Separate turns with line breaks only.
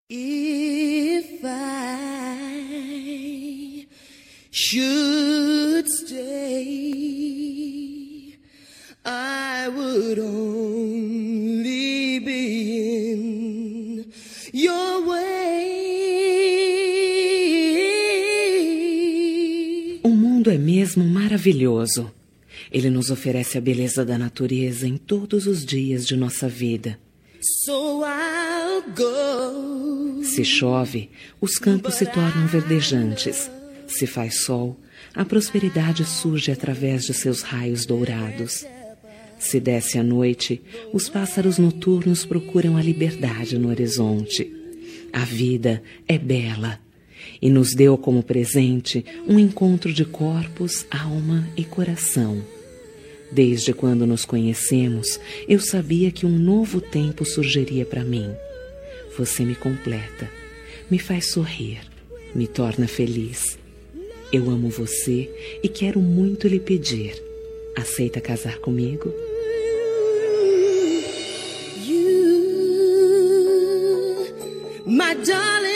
If I should stay, I would only be in your way.
O mundo é mesmo maravilhoso. Ele nos oferece a beleza da natureza em todos os dias de nossa vida.
So I'll go.
Se chove, os campos se tornam verdejantes. Se faz sol, a prosperidade surge através de seus raios dourados. Se desce a noite, os pássaros noturnos procuram a liberdade no horizonte. A vida é bela e nos deu como presente um encontro de corpos, alma e coração. Desde quando nos conhecemos, eu sabia que um novo tempo surgiria para mim. Você me completa, me faz sorrir, me torna feliz. Eu amo você e quero muito lhe pedir. Aceita casar comigo?
You, my darling.